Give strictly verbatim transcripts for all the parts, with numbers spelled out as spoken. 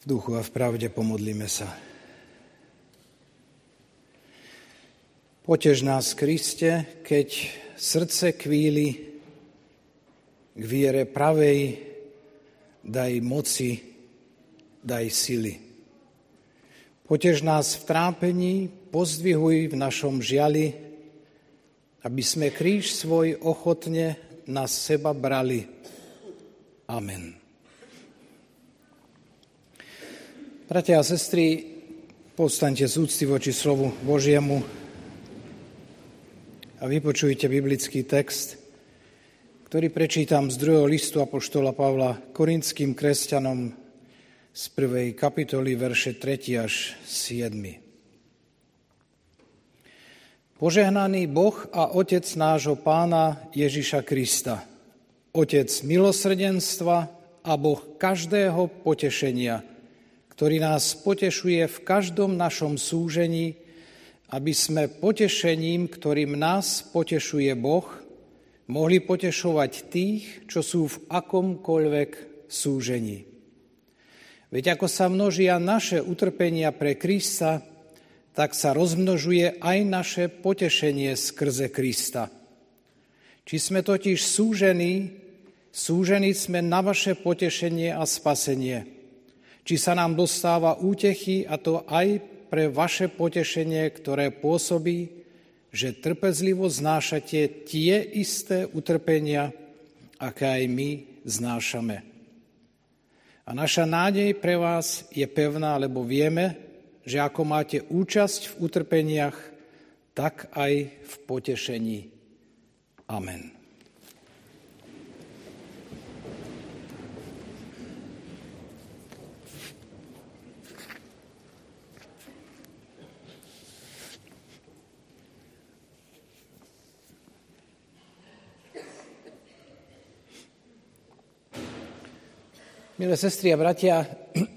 V duchu a v pravde pomodlíme sa. Potež nás, Kriste, keď srdce kvíli k viere pravej, daj moci, daj sily. Potež nás v trápení, pozdvihuj v našom žiali, aby sme kríž svoj ochotne na seba brali. Amen. Bratia a sestry, povstaňte z úcty voči slovu Božiemu a vypočujte biblický text, ktorý prečítam z druhého listu apoštola Pavla Korinským kresťanom z prvej kapitoly, verše tri až sedem. Požehnaný Boh a Otec nášho Pána Ježiša Krista, Otec milosrdenstva a Boh každého potešenia, ktorý nás potešuje v každom našom súžení, aby sme potešením, ktorým nás potešuje Boh, mohli potešovať tých, čo sú v akomkoľvek súžení. Veď ako sa množia naše utrpenia pre Krista, tak sa rozmnožuje aj naše potešenie skrze Krista. Či sme totiž súžení, súžení sme na vaše potešenie a spasenie. Či sa nám dostáva útechy, a to aj pre vaše potešenie, ktoré pôsobí, že trpezlivo znášate tie isté utrpenia, aké aj my znášame. A naša nádej pre vás je pevná, lebo vieme, že ako máte účasť v utrpeniach, tak aj v potešení. Amen. Milé sestry a bratia,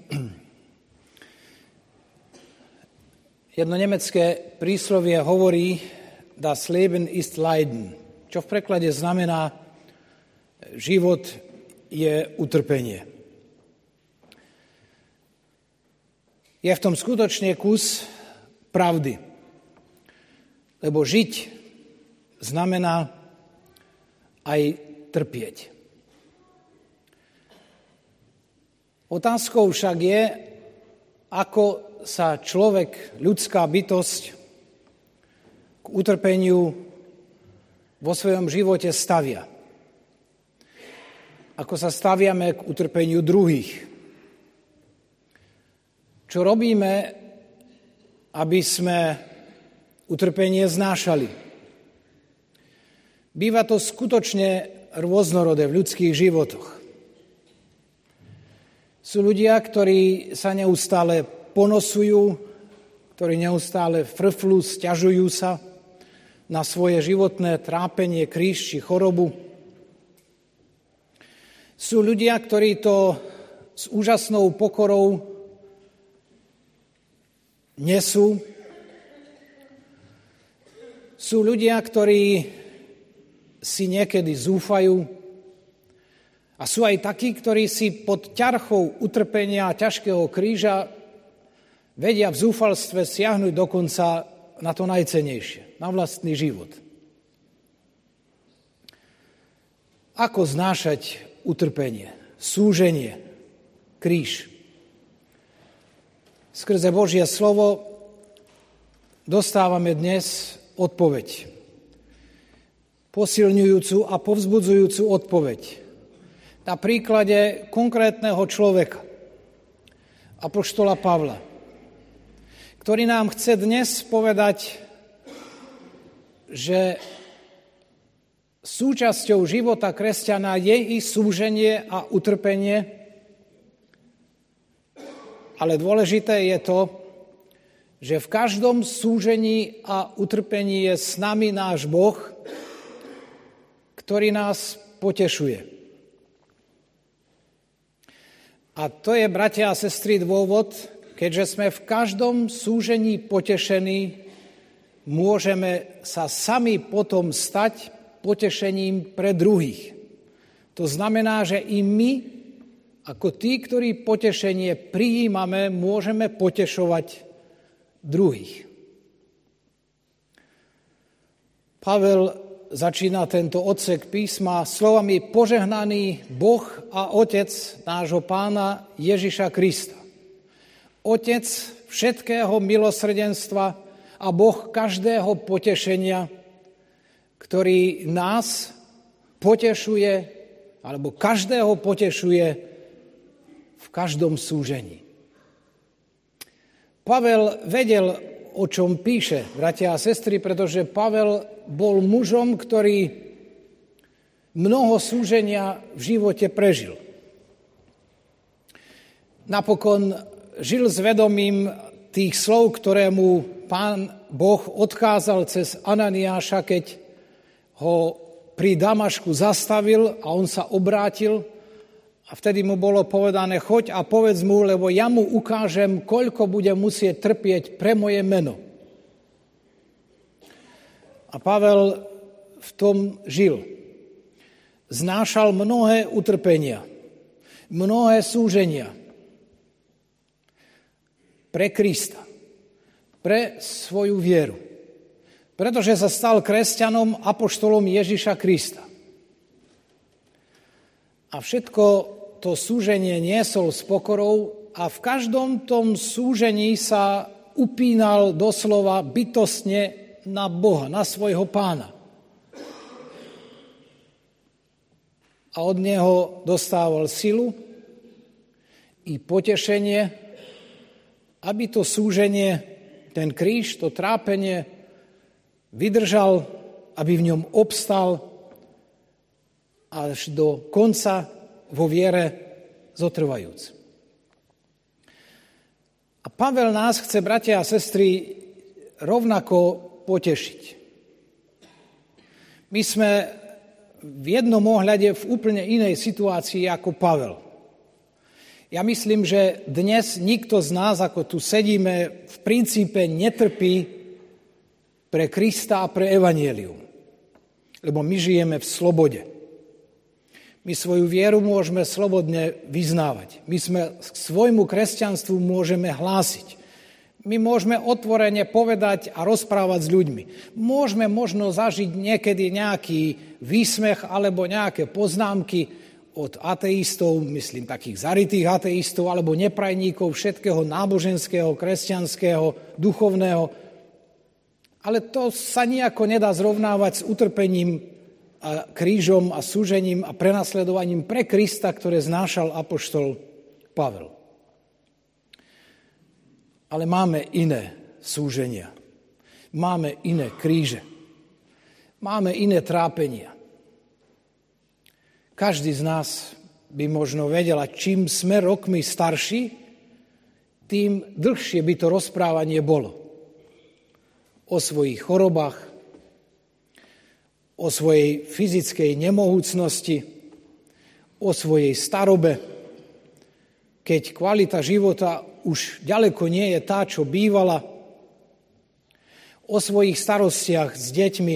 jedno nemecké príslovie hovorí Das Leben ist Leiden, čo v preklade znamená život je utrpenie. Je v tom skutočne kus pravdy, lebo žiť znamená aj trpieť. Otázkou však je, ako sa človek, ľudská bytosť k utrpeniu vo svojom živote stavia. Ako sa staviame k utrpeniu druhých. Čo robíme, aby sme utrpenie znášali. Býva to skutočne rôznorodé v ľudských životoch. Sú ľudia, ktorí sa neustále ponosujú, ktorí neustále frflú, sťažujú sa na svoje životné trápenie, kríž či chorobu. Sú ľudia, ktorí to s úžasnou pokorou nesú. Sú ľudia, ktorí si niekedy zúfajú. A sú aj takí, ktorí si pod ťarchou utrpenia a ťažkého kríža vedia v zúfalstve siahnuť dokonca na to najcennejšie, na vlastný život. Ako znášať utrpenie, súženie, kríž? Skrze Božie slovo dostávame dnes odpoveď. Posilňujúcu a povzbudzujúcu odpoveď. Na príklade konkrétneho človeka, apoštola Pavla, ktorý nám chce dnes povedať, že súčasťou života kresťana je i súženie a utrpenie, ale dôležité je to, že v každom súžení a utrpení je s nami náš Boh, ktorý nás potešuje. A to je, bratia a sestry, dôvod, keďže sme v každom súžení potešení, môžeme sa sami potom stať potešením pre druhých. To znamená, že i my ako tí, ktorí potešenie prijímame, môžeme potešovať druhých. Pavel začína tento odsek písma slovami požehnaný Boh a Otec nášho Pána Ježiša Krista. Otec všetkého milosrdenstva a Boh každého potešenia, ktorý nás potešuje, alebo každého potešuje v každom súžení. Pavel vedel, o čom píše, bratia a sestry, pretože Pavel bol mužom, ktorý mnoho súženia v živote prežil. Napokon žil s vedomím tých slov, ktoré mu Pán Boh odkázal cez Ananiáša, keď ho pri Damašku zastavil a on sa obrátil a vtedy mu bolo povedané, choď a povedz mu, lebo ja mu ukážem, koľko bude musieť trpieť pre moje meno. A Pavel v tom žil. Znášal mnohé utrpenia, mnohé súženia pre Krista, pre svoju vieru. Pretože sa stal kresťanom, apoštolom Ježiša Krista. A všetko to súženie niesol s pokorou a v každom tom súžení sa upínal doslova bytostne na Boha, na svojho Pána. A od Neho dostával silu i potešenie, aby to súženie, ten kríž, to trápenie vydržal, aby v ňom obstal až do konca vo viere zotrvajúc. A Pavel nás chce, bratia a sestry, rovnako potešiť. My sme v jednom ohľade v úplne inej situácii ako Pavel. Ja myslím, že dnes nikto z nás, ako tu sedíme, v princípe netrpí pre Krista a pre evanjelium. Lebo my žijeme v slobode. My svoju vieru môžeme slobodne vyznávať. My sme k svojmu kresťanstvu môžeme hlásiť. My môžeme otvorene povedať a rozprávať s ľuďmi. Môžeme možno zažiť niekedy nejaký výsmech alebo nejaké poznámky od ateistov, myslím takých zarytých ateistov alebo neprajníkov všetkého náboženského, kresťanského, duchovného. Ale to sa nejako nedá zrovnávať s utrpením a krížom a súžením a prenasledovaním pre Krista, ktoré znášal apoštol Pavel. Ale máme iné súženia. Máme iné kríže. Máme iné trápenia. Každý z nás by možno vedel, čím sme rokmi starší, tým dlhšie by to rozprávanie bolo. O svojich chorobách, o svojej fyzickej nemohúcnosti, o svojej starobe, keď kvalita života už ďaleko nie je tá, čo bývala, o svojich starostiach s deťmi,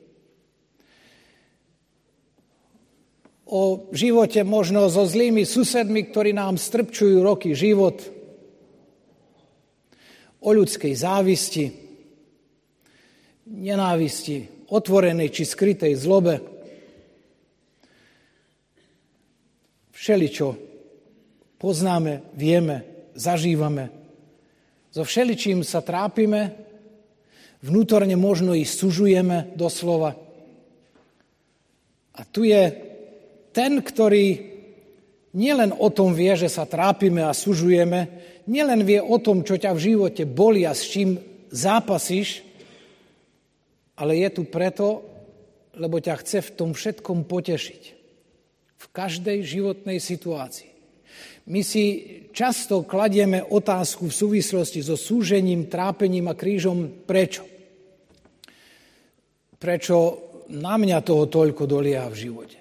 o živote možno so zlými susedmi, ktorí nám strpčujú roky život, o ľudskej závisti, nenávisti, otvorenej či skrytej zlobe. Všeličo poznáme, vieme, zažívame. So všeličím sa trápime, vnútorne možno i sužujeme doslova. A tu je ten, ktorý nielen o tom vie, že sa trápime a sužujeme, nielen vie o tom, čo ťa v živote bolí a s čím zápasíš, ale je tu preto, lebo ťa chce v tom všetkom potešiť. V každej životnej situácii. My si často kladieme otázku v súvislosti so súžením, trápením a krížom, prečo? Prečo na mňa toho toľko dolieha v živote?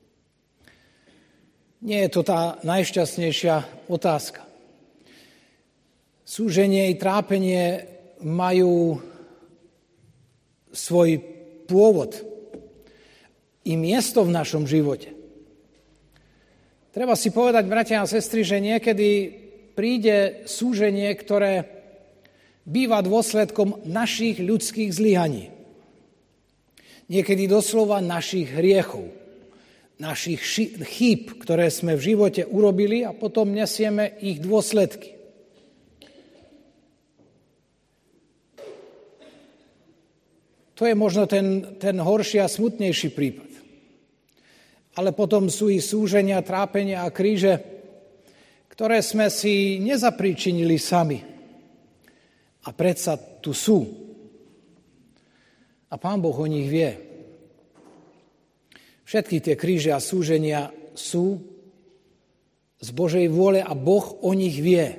Nie je to tá najšťastnejšia otázka. Súženie i trápenie majú svoj pôvod i miesto v našom živote. Treba si povedať, bratia a sestry, že niekedy príde súženie, ktoré býva dôsledkom našich ľudských zlyhaní. Niekedy doslova našich hriechov, našich chýb, ktoré sme v živote urobili a potom nesieme ich dôsledky. To je možno ten, ten horší a smutnejší prípad. Ale potom sú i súženia, trápenia a kríže, ktoré sme si nezapríčinili sami. A predsa tu sú. A Pán Boh o nich vie. Všetky tie kríže a súženia sú z Božej vôle a Boh o nich vie.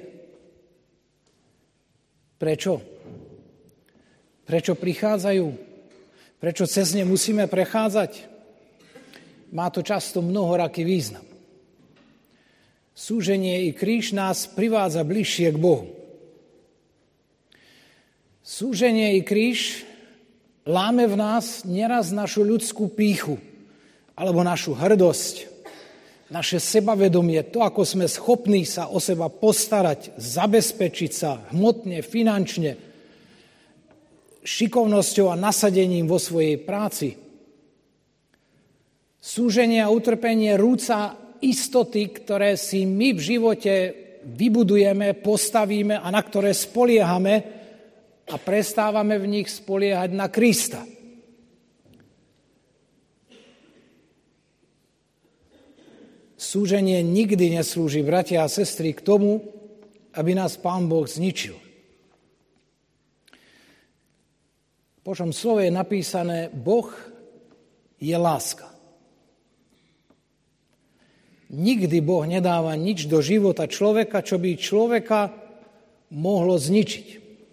Prečo? Prečo prichádzajú? Prečo cez ne musíme prechádzať? Má to často mnohoraký význam. Súženie i kríž nás privádza bližšie k Bohu. Súženie i kríž láme v nás nieraz našu ľudskú pýchu alebo našu hrdosť, naše sebavedomie, to, ako sme schopní sa o seba postarať, zabezpečiť sa hmotne, finančne, šikovnosťou a nasadením vo svojej práci. Súženie a utrpenie rúca istoty, ktoré si my v živote vybudujeme, postavíme a na ktoré spoliehame a prestávame v nich spoliehať na Krista. Súženie nikdy neslúži, bratia a sestry, k tomu, aby nás Pán Boh zničil. V Božom slove je napísané, Boh je láska. Nikdy Boh nedáva nič do života človeka, čo by človeka mohlo zničiť.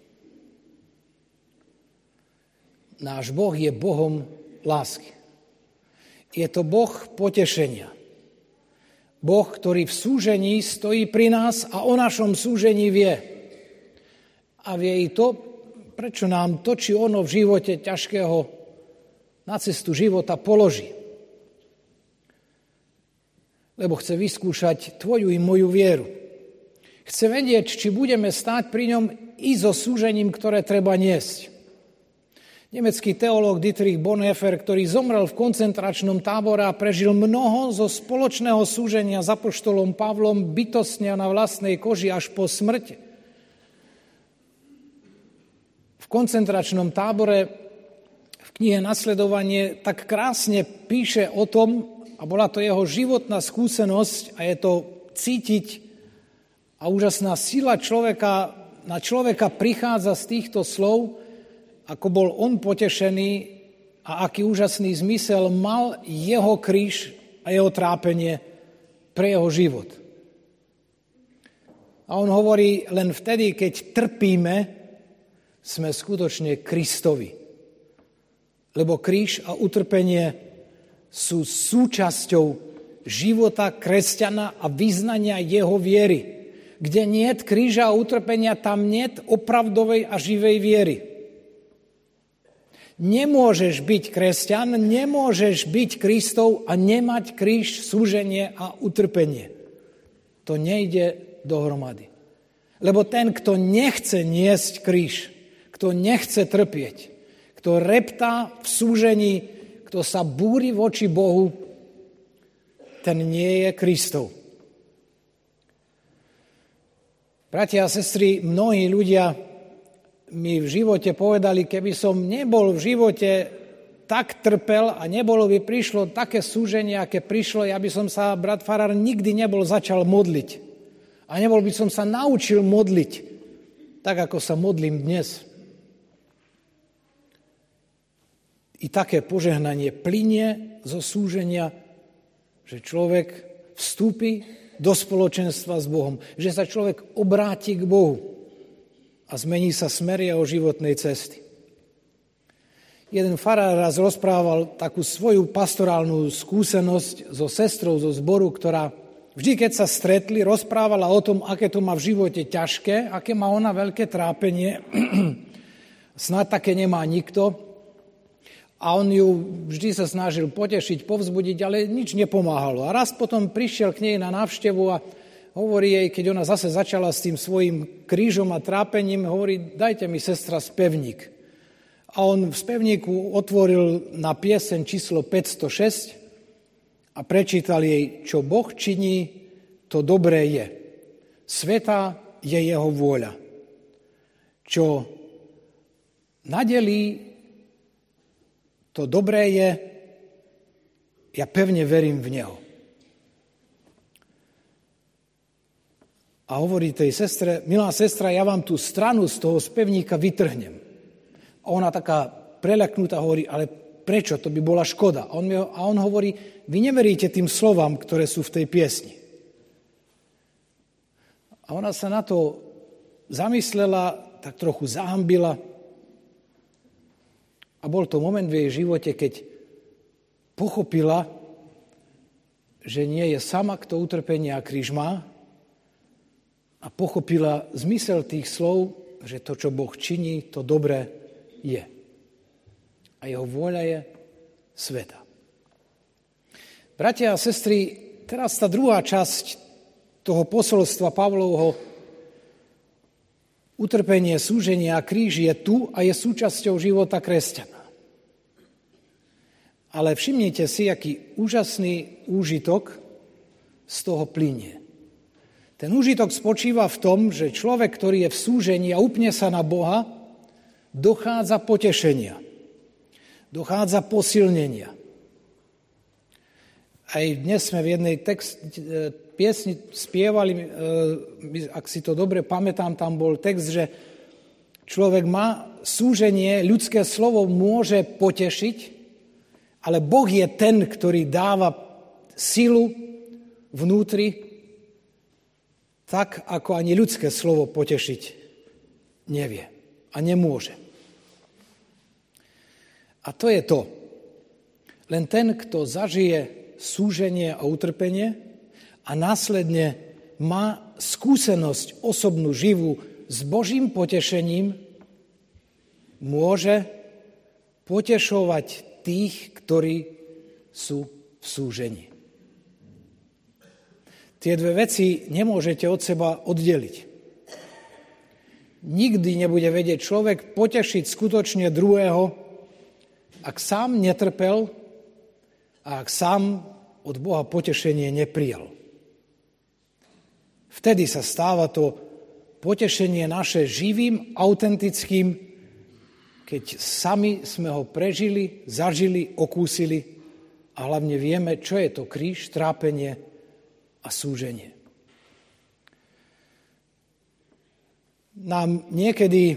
Náš Boh je Bohom lásky. Je to Boh potešenia. Boh, ktorý v súžení stojí pri nás a o našom súžení vie. A vie i to, prečo nám to, či ono v živote ťažkého na cestu života položí. Lebo chce vyskúšať tvoju i moju vieru. Chce vedieť, či budeme stáť pri ňom i so súžením, ktoré treba niesť. Nemecký teológ Dietrich Bonhoeffer, ktorý zomrel v koncentračnom tábore a prežil mnoho zo spoločného súženia s apoštolom Pavlom bytostne na vlastnej koži až po smrti. V koncentračnom tábore v knihe Nasledovanie tak krásne píše o tom, a bola to jeho životná skúsenosť a je to cítiť a úžasná sila človeka, na človeka prichádza z týchto slov, ako bol on potešený a aký úžasný zmysel mal jeho kríž a jeho trápenie pre jeho život. A on hovorí, len vtedy, keď trpíme, sme skutočne Kristovi. Lebo kríž a utrpenie sú súčasťou života kresťana a vyznania jeho viery. Kde niet kríža a utrpenia, tam niet opravdovej a živej viery. Nemôžeš byť kresťan, nemôžeš byť Kristov a nemať kríž, súženie a utrpenie. To nejde dohromady. Lebo ten, kto nechce niesť kríž, kto nechce trpieť, kto reptá v súžení, kto sa búri voči Bohu, ten nie je Kristov. Bratia a sestry, mnohí ľudia mi v živote povedali, keby som nebol v živote tak trpel a nebolo by prišlo také súženie, aké prišlo, ja by som sa, brat farár, nikdy nebol začal modliť. A nebol by som sa naučil modliť, tak ako sa modlím dnes. I také požehnanie plynie zo súženia, že človek vstúpi do spoločenstva s Bohom, že sa človek obráti k Bohu a zmení sa smer jeho životnej cesty. Jeden farár raz rozprával takú svoju pastorálnu skúsenosť so sestrou zo zboru, ktorá vždy, keď sa stretli, rozprávala o tom, aké to má v živote ťažké, aké má ona veľké trápenie, snáď také nemá nikto. A on ju vždy sa snažil potešiť, povzbudiť, ale nič nepomáhalo. A raz potom prišiel k nej na návštevu a hovorí jej, keď ona zase začala s tým svojím krížom a trápením, hovorí, dajte mi, sestra, spevník. A on v spevníku otvoril na pieseň číslo päťstošesť a prečítal jej, čo Boh činí, to dobré je. Svätá je jeho vôľa. Čo nadelí, to dobré je, ja pevne verím v neho. A hovorí tej sestre, milá sestra, ja vám tú stranu z toho spevníka vytrhnem. A ona taká preľaknutá hovorí, ale prečo? To by bola škoda. A on, a on hovorí, vy neveríte tým slovám, ktoré sú v tej piesni. A ona sa na to zamyslela, tak trochu zahambila. A bol to moment v jej živote, keď pochopila, že nie je sama, kto utrpenie a kríž má, a pochopila zmysel tých slov, že to, čo Boh činí, to dobré je. A jeho vôľa je sveta. Bratia a sestry, teraz tá druhá časť toho posolstva Pavlovho, utrpenie, súženie a kríž je tu a je súčasťou života kresťana. Ale všimnite si, aký úžasný úžitok z toho plynie. Ten úžitok spočíva v tom, že človek, ktorý je v súžení a upne sa na Boha, dochádza potešenia, dochádza posilnenia. Aj dnes sme v jednej text, piesni spievali, ak si to dobre pamätám, tam bol text, že človek má súženie, ľudské slovo môže potešiť, ale Boh je ten, ktorý dáva silu vnútri, tak ako ani ľudské slovo potešiť nevie a nemôže. A to je to. Len ten, kto zažije súženie a utrpenie a následne má skúsenosť osobnú, živú s Božím potešením, môže potešovať tých, ktorí sú v súžení. Tie dve veci nemôžete od seba oddeliť. Nikdy nebude vedieť človek potešiť skutočne druhého, ak sám netrpel a ak sám od Boha potešenie neprijal. Vtedy sa stáva to potešenie naše živým, autentickým, keď sami sme ho prežili, zažili, okúsili a hlavne vieme, čo je to kríž, trápenie a súženie. Nám niekedy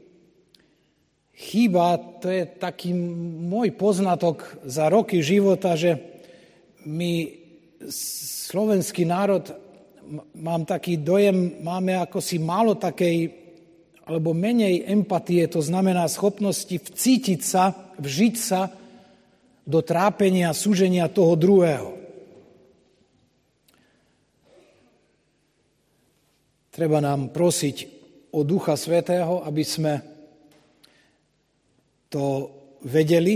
chýba, to je taký môj poznatok za roky života, že my, slovenský národ, mám taký dojem, máme ako si málo takej, alebo menej empatie, to znamená schopnosti vcítiť sa, vžiť sa do trápenia, súženia toho druhého. Treba nám prosiť o Ducha Svätého, aby sme to vedeli,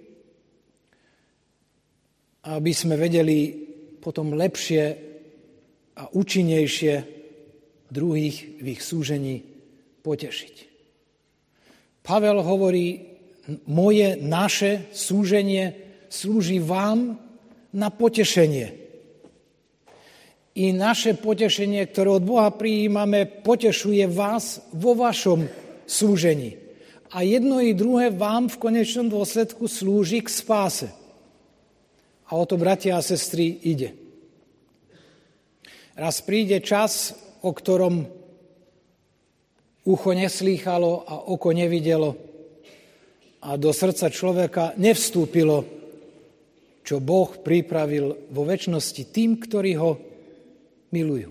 aby sme vedeli potom lepšie a účinnejšie druhých v ich súžení potešiť. Pavel hovorí, moje, naše súženie slúži vám na potešenie. I naše potešenie, ktoré od Boha prijímame, potešuje vás vo vašom súžení. A jedno i druhé vám v konečnom dôsledku slúži k spáse. A o to, bratia a sestry, ide. Raz príde čas, o ktorom ucho neslýchalo a oko nevidelo a do srdca človeka nevstúpilo, čo Boh pripravil vo večnosti tým, ktorí ho milujú.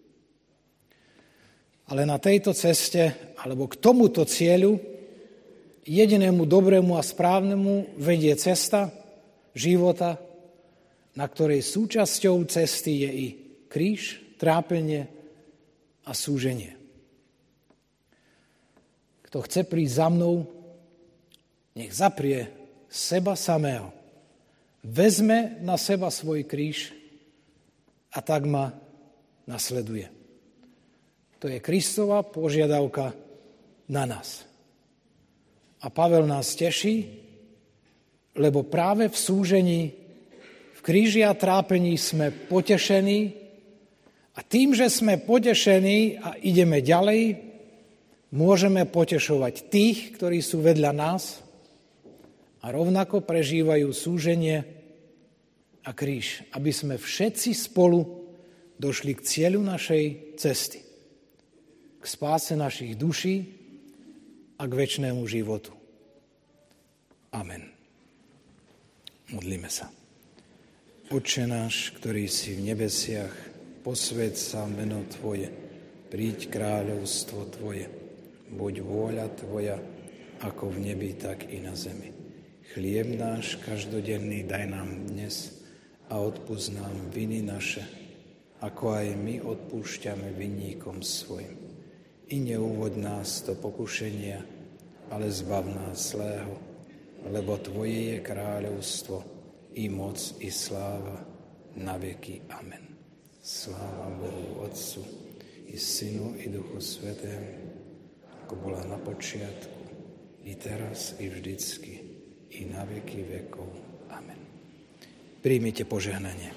Ale na tejto ceste, alebo k tomuto cieľu, jedinému dobrému a správnemu vedie cesta života, na ktorej súčasťou cesty je i kríž, trápenie a súženie. Kto chce prísť za mnou, nech zaprie seba samého. Vezme na seba svoj kríž a tak ma nasleduje. To je Kristova požiadavka na nás. A Pavel nás teší, lebo práve v súžení, v kríži a trápení sme potešení a tým, že sme potešení a ideme ďalej, môžeme potešovať tých, ktorí sú vedľa nás a rovnako prežívajú súženie a kríž, aby sme všetci spolu došli k cieľu našej cesty, k spáse našich duší a k večnému životu. Amen. Modlíme sa. Otče náš, ktorý si v nebesiach, posväť sa meno Tvoje, príď kráľovstvo Tvoje, buď vôľa Tvoja, ako v nebi, tak i na zemi. Chlieb náš každodenný daj nám dnes a odpusť nám viny naše, ako aj my odpúšťame vinníkom svojim. I neuvod nás do pokušenia, ale zbav nás zlého, lebo Tvoje je kráľovstvo, i moc, i sláva, na veky. Amen. Sláva Bohu Otcu, i Synu, i Duchu Svätému, ako bola na počiatku, i teraz, i vždycky, i na veky vekov. Amen. Príjmite požehnanie.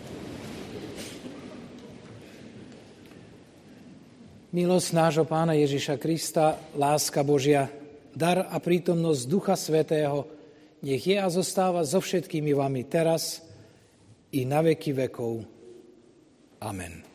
Milosť nášho Pána Ježiša Krista, láska Božia, dar a prítomnosť Ducha Svätého nech je a zostáva so všetkými vami teraz i na veky vekov. Amen.